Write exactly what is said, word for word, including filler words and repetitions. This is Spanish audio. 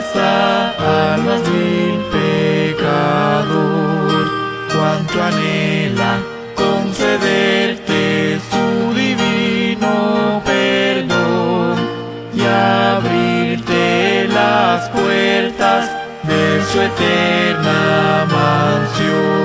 pasa al más vil pecador, cuánto anhela concederte su divino perdón y abrirte las puertas de su eterna mansión.